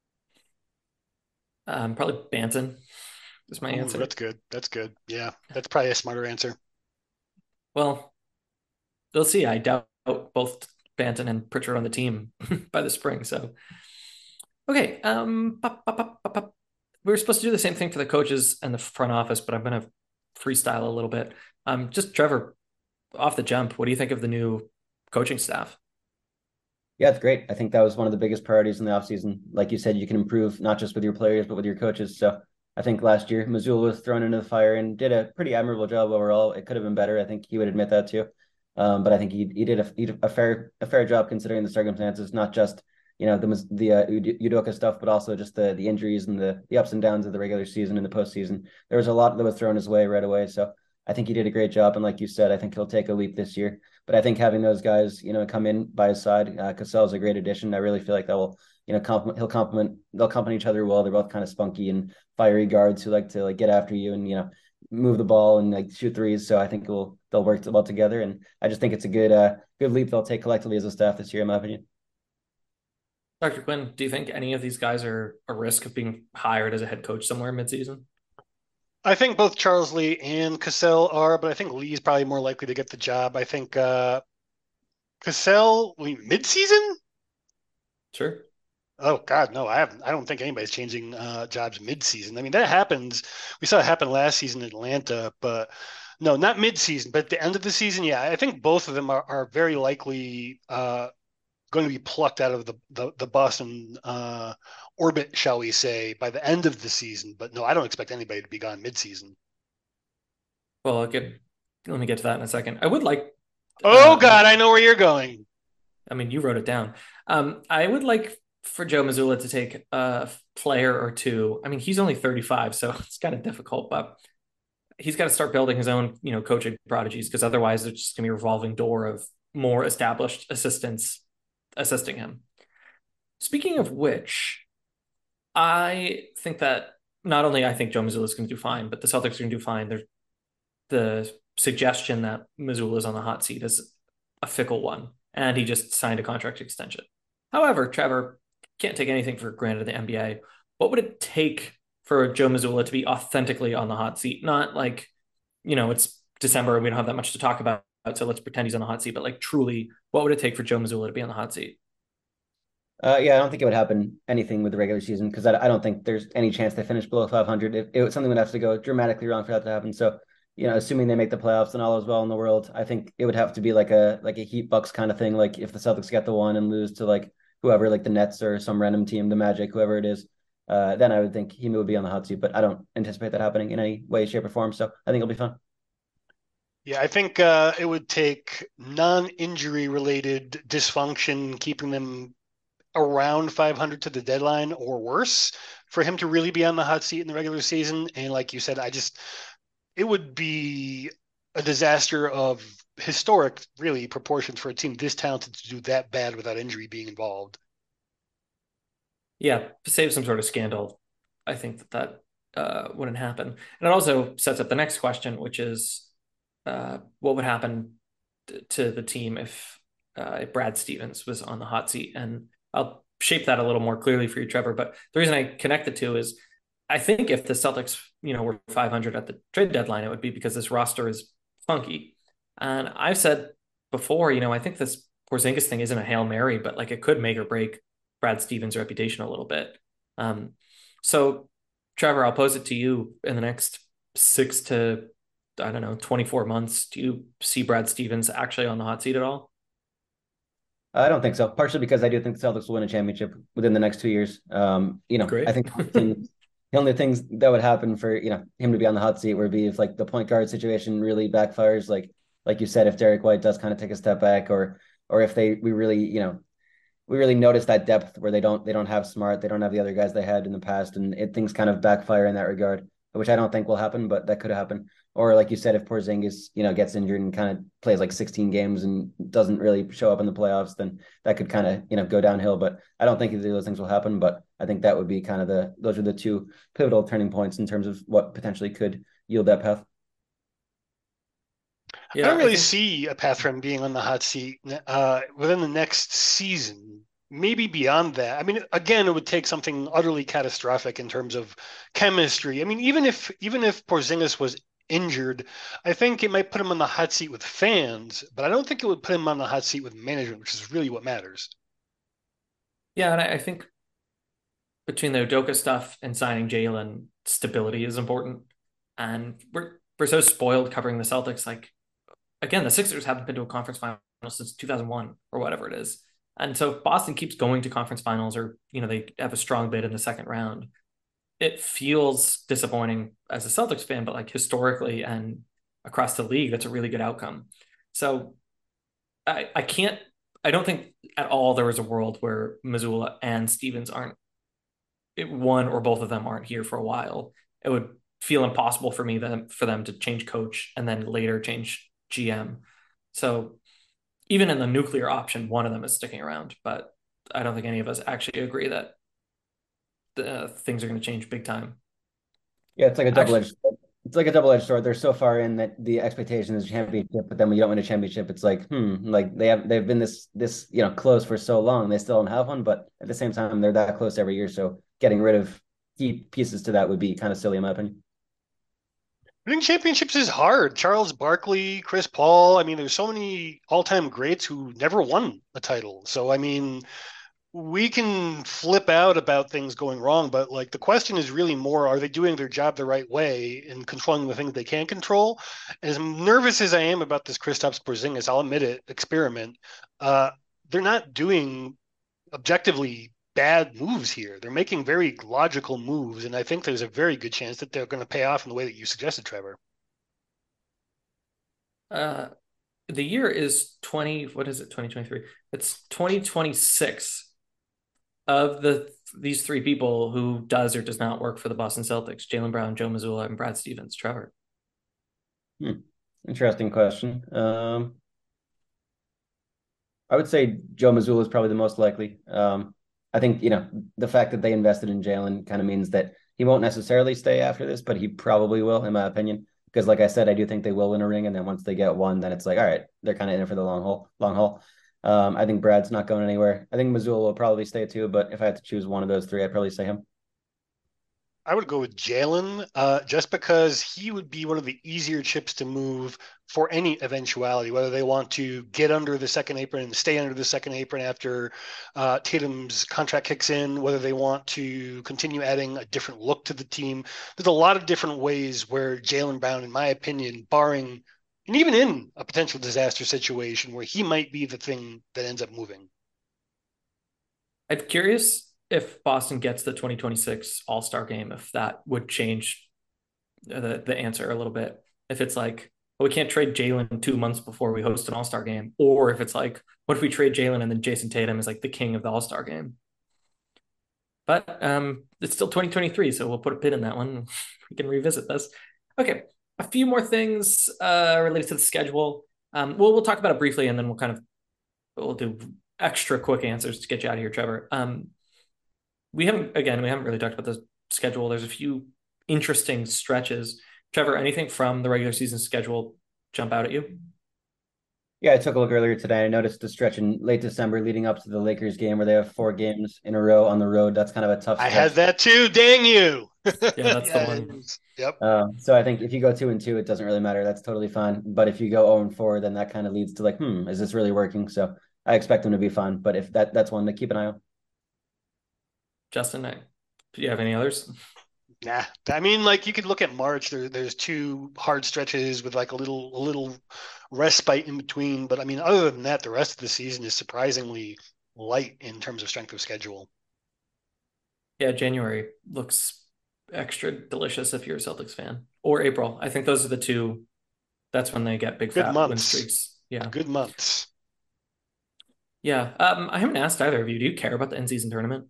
Probably Banton is my answer. That's good. Yeah, that's probably a smarter answer. Well, we'll see. I doubt both Banton and Pritchard on the team by the spring. So, okay. We were supposed to do the same thing for the coaches and the front office, but I'm going to freestyle a little bit. Just Trevor, off the jump, what do you think of the new coaching staff? Yeah, it's great. I think that was one of the biggest priorities in the offseason. Like you said, you can improve not just with your players, but with your coaches. So I think last year Missoula was thrown into the fire and did a pretty admirable job overall. It could have been better. I think he would admit that too. But I think he did a fair job considering the circumstances, not just the Udoka stuff, but also just the injuries and the ups and downs of the regular season and the postseason. There was a lot that was thrown his way right away. So I think he did a great job. And like you said, I think he'll take a leap this year. But I think having those guys, come in by his side, Cassell is a great addition. I really feel like that will, they'll complement each other well. They're both kind of spunky and fiery guards who like to get after you and, move the ball and shoot threes. So I think they'll work well together. And I just think it's a good leap they'll take collectively as a staff this year, in my opinion. Dr. Quinn, do you think any of these guys are a risk of being hired as a head coach somewhere midseason? I think both Charles Lee and Cassell are, but I think Lee's probably more likely to get the job. I think Cassell, midseason? Sure. Oh God, no! I don't think anybody's changing jobs mid-season. I mean, that happens. We saw it happen last season in Atlanta, but no, not mid-season, but at the end of the season. Yeah, I think both of them are very likely going to be plucked out of the Boston orbit, shall we say, by the end of the season. But no, I don't expect anybody to be gone mid-season. Well, okay, let me get to that in a second. I would like. Oh God, I know where you're going. I mean, you wrote it down. I would like for Joe Mazzulla to take a player or two. I mean, he's only 35, so it's kind of difficult, but he's got to start building his own, coaching prodigies, because otherwise there's just going to be a revolving door of more established assistants assisting him. Speaking of which, I think that not only I think Joe Mazzulla is going to do fine, but the Celtics are going to do fine. The suggestion that Mazzulla is on the hot seat is a fickle one, and he just signed a contract extension. However, Trevor, can't take anything for granted in the NBA. What would it take for Joe Mazzulla to be authentically on the hot seat? Not like, it's December and we don't have that much to talk about, so let's pretend he's on the hot seat, but like truly, what would it take for Joe Mazzulla to be on the hot seat? Yeah, I don't think it would happen anything with the regular season, because I don't think there's any chance they finish below 500. Something would have to go dramatically wrong for that to happen. So, assuming they make the playoffs and all is well in the world, I think it would have to be like a Heat Bucks kind of thing. Like if the Celtics get the one and lose to like whoever, like the Nets or some random team, the Magic, whoever it is, then I would think he would be on the hot seat. But I don't anticipate that happening in any way, shape, or form. So I think it'll be fun. Yeah, I think it would take non-injury related dysfunction, keeping them around 500 to the deadline or worse, for him to really be on the hot seat in the regular season. And like you said, it would be a disaster of historic, really, proportions for a team this talented to do that bad without injury being involved. Yeah, to save some sort of scandal, I think that wouldn't happen. And it also sets up the next question, which is what would happen to the team if Brad Stevens was on the hot seat? And I'll shape that a little more clearly for you, Trevor. But the reason I connect the two is I think if the Celtics, were 500 at the trade deadline, it would be because this roster is funky. And I've said before, I think this Porzingis thing isn't a Hail Mary, but like it could make or break Brad Stevens' reputation a little bit. So, Trevor, I'll pose it to you in the next 6 to, 24 months. Do you see Brad Stevens actually on the hot seat at all? I don't think so. Partially because I do think the Celtics will win a championship within the next 2 years. Great. I think the only things that would happen for, him to be on the hot seat would be if like the point guard situation really backfires, like you said, if Derek White does kind of take a step back, or if we really notice that depth where they don't have Smart, they don't have the other guys they had in the past, and things kind of backfire in that regard, which I don't think will happen, but that could happen. Or like you said, if Porzingis, gets injured and kind of plays like 16 games and doesn't really show up in the playoffs, then that could kind of, go downhill. But I don't think either of those things will happen. But I think that would be kind of those are the two pivotal turning points in terms of what potentially could yield that path. Yeah, I don't really see a path for him being on the hot seat within the next season. Maybe beyond that. I mean, again, it would take something utterly catastrophic in terms of chemistry. I mean, even if Porzingis was injured, I think it might put him on the hot seat with fans, but I don't think it would put him on the hot seat with management, which is really what matters. Yeah, and I think between the Udoka stuff and signing Jalen, stability is important. And we're so spoiled covering the Celtics. Like, again, the Sixers haven't been to a conference final since 2001 or whatever it is. And so if Boston keeps going to conference finals, or, they have a strong bid in the second round, it feels disappointing as a Celtics fan, but like historically and across the league, that's a really good outcome. So I don't think at all there was a world where Mazzulla and Stevens one or both of them aren't here for a while. It would feel impossible for them to change coach and then later change GM. So even in the nuclear option, one of them is sticking around, but I don't think any of us actually agree that things are going to change big time. Yeah, it's like a double-edged sword. They're so far in that the expectation is a championship, but then when you don't win a championship, it's like, like they've been this close for so long, they still don't have one, but at the same time, they're that close every year. So getting rid of key pieces to that would be kind of silly in my opinion. Winning championships is hard. Charles Barkley, Chris Paul. I mean, there's so many all-time greats who never won a title. So, I mean, we can flip out about things going wrong, but like the question is really more, are they doing their job the right way in controlling the things they can control? As nervous as I am about this Kristaps Porzingis, I'll admit it, experiment, they're not doing objectively bad moves here. They're making very logical moves, and I think there's a very good chance that they're going to pay off in the way that you suggested, Trevor. The year is 2023? It's 2026. Of these three people, who does or does not work for the Boston Celtics? Jaylen Brown, Joe Mazzulla, and Brad Stevens. Trevor. Interesting question. I would say Joe Mazzulla is probably the most likely. I think, the fact that they invested in Jaylen kind of means that he won't necessarily stay after this, but he probably will, in my opinion. Because like I said, I do think they will win a ring. And then once they get one, then it's like, all right, they're kind of in it for the long haul. I think Brad's not going anywhere. I think Mazzulla will probably stay too, but if I had to choose one of those three, I'd probably say him. I would go with Jaylen, just because he would be one of the easier chips to move for any eventuality, whether they want to get under the second apron and stay under the second apron after Tatum's contract kicks in, whether they want to continue adding a different look to the team. There's a lot of different ways where Jaylen Brown, in my opinion, barring, and even in a potential disaster situation, where he might be the thing that ends up moving. I'm curious if Boston gets the 2026 All-Star game, if that would change the answer a little bit. If it's like, well, we can't trade Jaylen 2 months before we host an All-Star game, or if it's like, what if we trade Jaylen and then Jason Tatum is like the king of the All-Star game? But it's still 2023, so we'll put a pin in that one. We can revisit this. Okay, a few more things related to the schedule. We'll talk about it briefly, and then we'll do extra quick answers to get you out of here, Trevor. We haven't really talked about the schedule. There's a few interesting stretches. Trevor, anything from the regular season schedule jump out at you? Yeah, I took a look earlier today. I noticed the stretch in late December leading up to the Lakers game where they have 4 games in a row on the road. That's kind of a tough stretch. I had that too. Dang you. Yeah, that's the one. Yep. So I think if you go 2-2, it doesn't really matter. That's totally fine. But if you go 0-4, then that kind of leads to like, is this really working? So I expect them to be fine. But if that's one to keep an eye on. Justin, do you have any others? Nah, I mean, like you could look at March. There's 2 hard stretches with like a little respite in between. But I mean, other than that, the rest of the season is surprisingly light in terms of strength of schedule. Yeah, January looks extra delicious if you're a Celtics fan, or April. I think those are the 2. That's when they get big fat win streaks. Yeah, good months. Yeah, I haven't asked either of you. Do you care about the in-season tournament?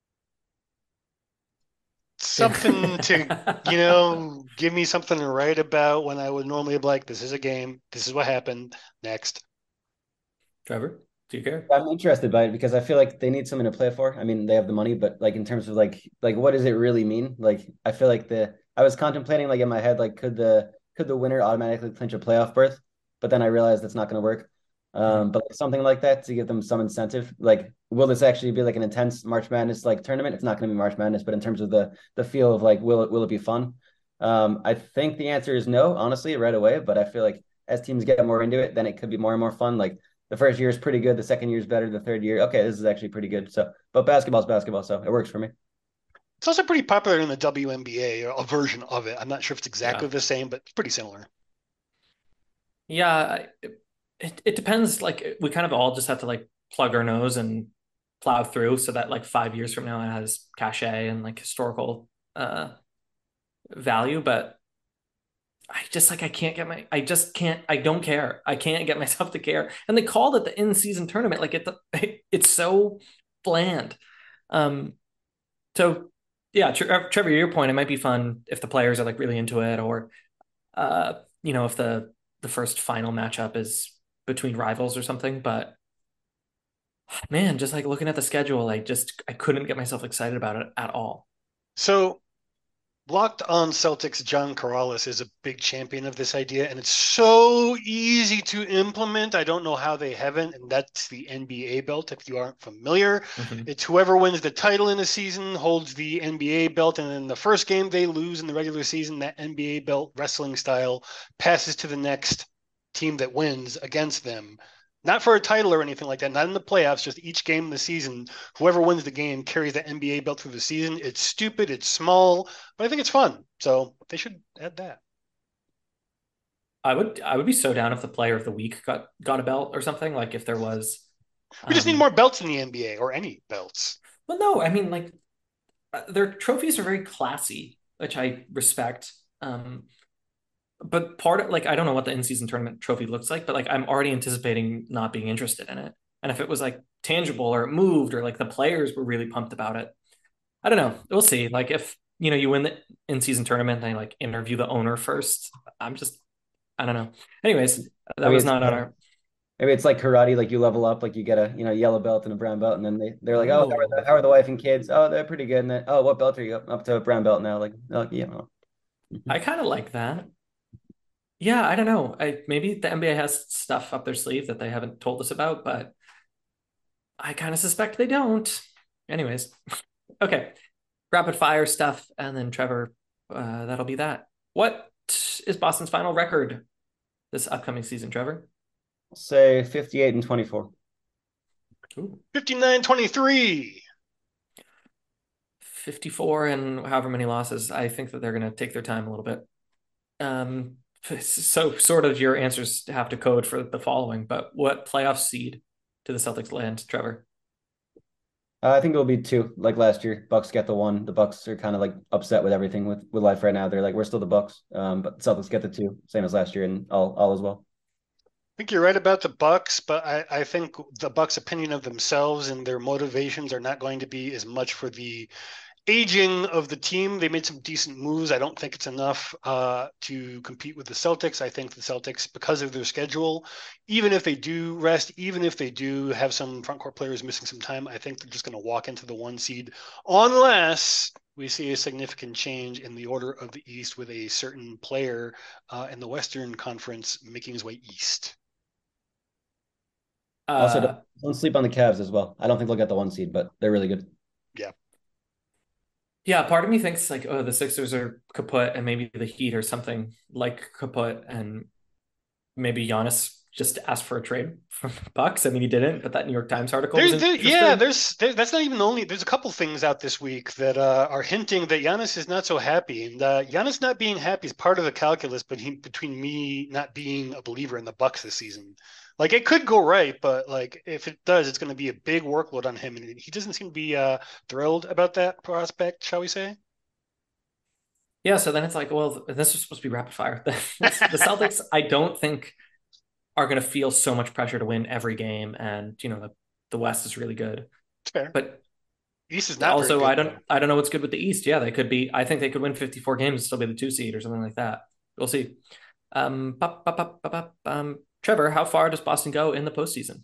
Something to, give me something to write about when I would normally be like, this is a game. This is what happened. Next. Trevor, do you care? I'm interested by it because I feel like they need something to play for. I mean, they have the money, but like in terms of like what does it really mean? Like, I feel like I was contemplating like in my head, like could the winner automatically clinch a playoff berth? But then I realized that's not going to work. But like something like that to give them some incentive. Like, will this actually be like an intense March Madness like tournament? It's not going to be March Madness, but in terms of the feel of like, will it be fun? I think the answer is no, honestly, right away. But I feel like as teams get more into it, then it could be more and more fun. Like the first year is pretty good, the second year is better, the third year, okay, this is actually pretty good. So, but basketball's basketball, so it works for me. It's also pretty popular in the WNBA, or a version of it. I'm not sure if it's exactly the same, but it's pretty similar. Yeah. It depends. Like we kind of all just have to like plug our nose and plow through so that like 5 years from now it has cachet and like historical value. But I don't care. I can't get myself to care. And they called it the in-season tournament. Like it's so bland. So yeah, Trevor, your point, it might be fun if the players are like really into it, or if the first final matchup is between rivals or something. But man, just like looking at the schedule, I couldn't get myself excited about it at all. So Locked On Celtics John Corrales is a big champion of this idea, and it's so easy to implement. I don't know how they haven't, and that's the NBA belt. If you aren't familiar, It's whoever wins the title in a season holds the NBA belt, and then the first game they lose in the regular season, that NBA belt, wrestling style, passes to the next team that wins against them. Not for a title or anything like that, not in the playoffs, just each game in the season. Whoever wins the game carries the NBA belt through the season. It's stupid, it's small, but I think it's fun. So they should add that. I would be so down if the player of the week got a belt or something. Like if there was. We just need more belts in the NBA, or any belts. Well, no, I mean, like their trophies are very classy, which I respect. But part of, like, I don't know what the in-season tournament trophy looks like, but like I'm already anticipating not being interested in it. And if it was like tangible or it moved or like the players were really pumped about it, I don't know. We'll see. Like if you win the in-season tournament and I like interview the owner first, I don't know. Anyways, that was not on our. Maybe it's like karate, like you level up, like you get a yellow belt and a brown belt, and then they're like, oh, how are the wife and kids? Oh, they're pretty good. And then, oh, what belt are you up to? A brown belt now? Like, oh, yeah. I kind of like that. Yeah, I don't know. Maybe the NBA has stuff up their sleeve that they haven't told us about, but I kind of suspect they don't. Anyways, okay. Rapid fire stuff, and then Trevor, that'll be that. What is Boston's final record this upcoming season, Trevor? I'll say 58-24. 59-23. 54 and however many losses. I think that they're going to take their time a little bit. So sort of your answers have to code for the following, but what playoff seed do the Celtics land, Trevor? I think it'll be 2, like last year. Bucks get the 1. The Bucks are kind of like upset with everything with life right now. They're like, we're still the Bucks, but Celtics get the 2, same as last year, and all as well. I think you're right about the Bucks, but I think the Bucks' opinion of themselves and their motivations are not going to be as much for the aging of the team. They made some decent moves. I don't think it's enough to compete with the Celtics. I think the Celtics, because of their schedule, even if they do rest, even if they do have some front court players missing some time, I think they're just going to walk into the 1 seed unless we see a significant change in the order of the East with a certain player in the Western Conference making his way east. Also, don't sleep on the Cavs as well. I don't think they'll get the 1 seed, but they're really good. Yeah. Yeah, part of me thinks like, oh, the Sixers are kaput and maybe the Heat or something like kaput, and maybe Giannis just asked for a trade from the Bucks. I mean, he didn't, but that New York Times article. That's not even the only. There's a couple things out this week that are hinting that Giannis is not so happy, and Giannis not being happy is part of the calculus. But between me not being a believer in the Bucks this season, like it could go right, but like if it does, it's going to be a big workload on him, and he doesn't seem to be thrilled about that prospect, shall we say? Yeah. So then it's like, well, this is supposed to be rapid fire. The Celtics, I don't think, are going to feel so much pressure to win every game, and the West is really good. It's fair, but East is not. Also, I don't know what's good with the East. Yeah, they could be. I think they could win 54 games and still be the 2 seed or something like that. We'll see. Trevor, how far does Boston go in the postseason?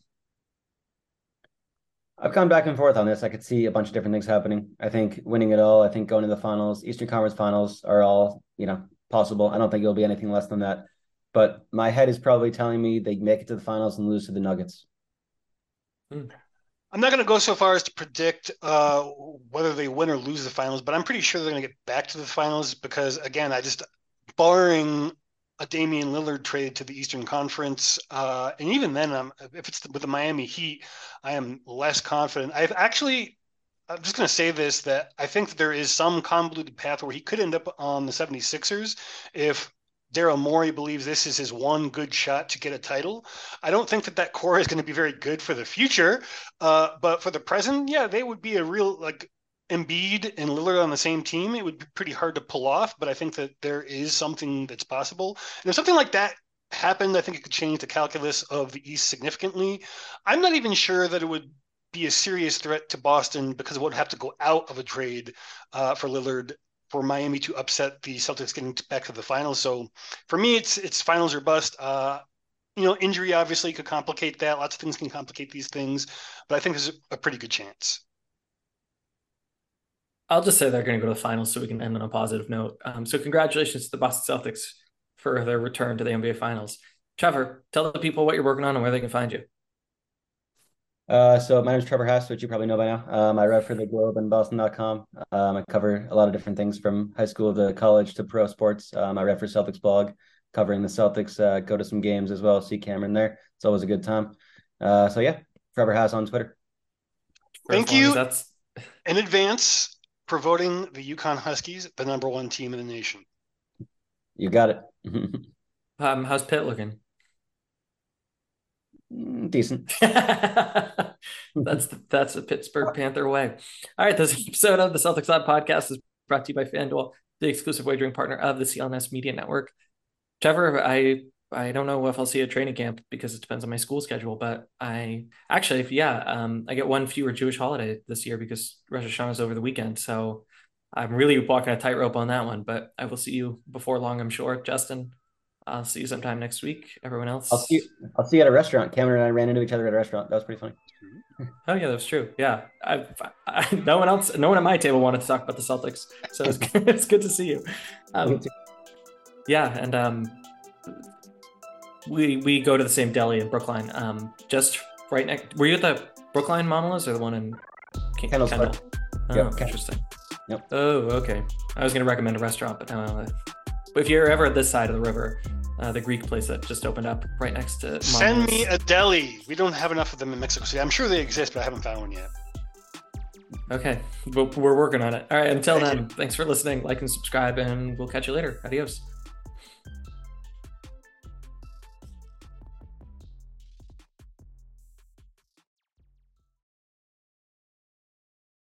I've gone back and forth on this. I could see a bunch of different things happening. I think winning it all. I think going to the finals, Eastern Conference Finals are all possible. I don't think it'll be anything less than that. But my head is probably telling me they make it to the finals and lose to the Nuggets. I'm not going to go so far as to predict whether they win or lose the finals, but I'm pretty sure they're going to get back to the finals because, again, barring a Damian Lillard trade to the Eastern Conference, and even then, if it's with the Miami Heat, I am less confident. I'm just going to say this, that I think that there is some convoluted path where he could end up on the 76ers if Daryl Morey believes this is his one good shot to get a title. I don't think that core is going to be very good for the future, but for the present, yeah, they would be a real, like, Embiid and Lillard on the same team. It would be pretty hard to pull off, but I think that there is something that's possible. And if something like that happened, I think it could change the calculus of the East significantly. I'm not even sure that it would be a serious threat to Boston because it would have to go out of a trade for Lillard for Miami to upset the Celtics getting back to the finals. So for me, it's finals or bust. Injury obviously could complicate that. Lots of things can complicate these things, but I think there's a pretty good chance. I'll just say they're going to go to the finals so we can end on a positive note. So congratulations to the Boston Celtics for their return to the NBA Finals. Trevor, tell the people what you're working on and where they can find you. So my name is Trevor Hass, which you probably know by now. I write for The Globe and Boston.com. I cover a lot of different things from high school to college to pro sports. I write for Celtics blog, covering the Celtics. Go to some games as well. See Cameron there. It's always a good time. So yeah, Trevor House on Twitter. Thank you in advance for voting the UConn Huskies the number 1 team in the nation. You got it. How's Pitt looking? Decent. That's a Pittsburgh Panther way. All right, this episode of the Celtics Lab podcast is brought to you by FanDuel, the exclusive wagering partner of the CLNS Media Network. Trevor, I don't know if I'll see a training camp because it depends on my school schedule, but I get one fewer Jewish holiday this year because Rosh Hashanah is over the weekend. So I'm really walking a tightrope on that one, but I will see you before long, I'm sure. Justin, I'll see you sometime next week. Everyone else, I'll see you at a restaurant. Cameron and I ran into each other at a restaurant. That was pretty funny. Oh yeah, that's true. Yeah, no one at my table wanted to talk about the Celtics, so it's good to see you. Yeah, and we go to the same deli in Brookline. Just right next. Were you at the Brookline Mamalas or the one in Kendall? Oh, yep. Interesting. Yep. Oh, okay. I was going to recommend a restaurant, but if you're ever at this side of the river, the Greek place that just opened up right next to Mama's. Send me a deli. We don't have enough of them in Mexico City. I'm sure they exist, but I haven't found one yet. Okay, we're working on it. All right, until then, thanks for listening, like and subscribe, and we'll catch you later. Adios.